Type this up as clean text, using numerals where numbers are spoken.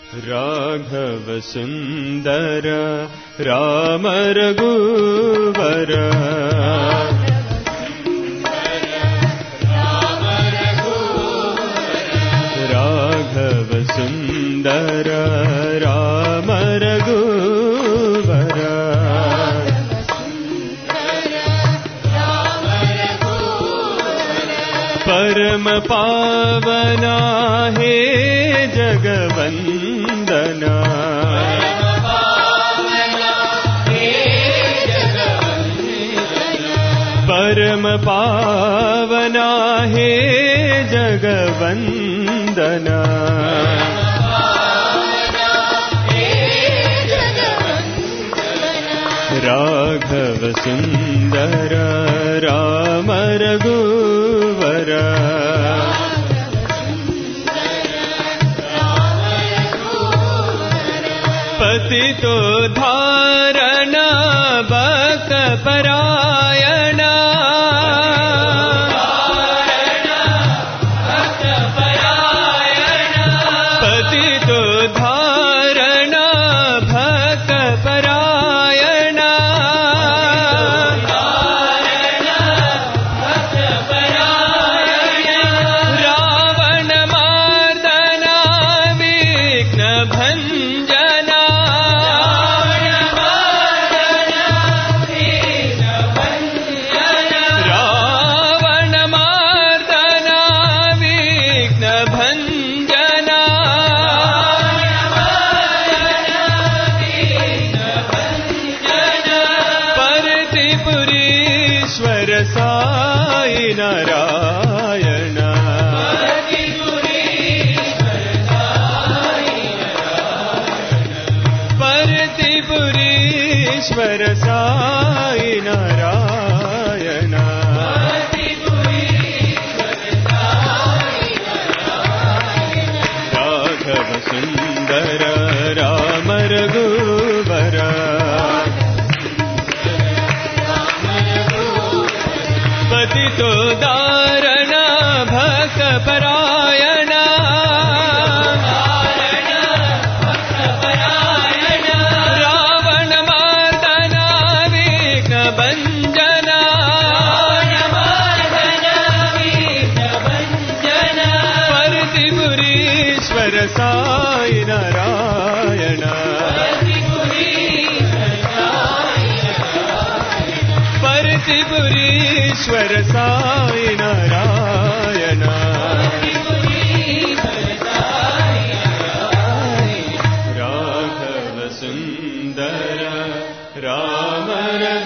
राघव सुंदर राम रघुवर राघव सुंदर राम रघुवर परम पावना हे जगवंदना परम पावना हे जगवंदना राघव सुंदर राम रघुवर पतितो धारण भक्त परायण पतितो धारण भक्त परायण रावण मार्दन विघ्न भंजन साई नारायण परतिपुरीश्वर साई नारायण राघव सुंदर राम रघुवर पतितो दारण भक्त परायण रावण मार्दन विघ्न भंजन परतिपुरीश्वर साई नारायण परतिपुरीश्वर साई नारायण राघव सुंदर राम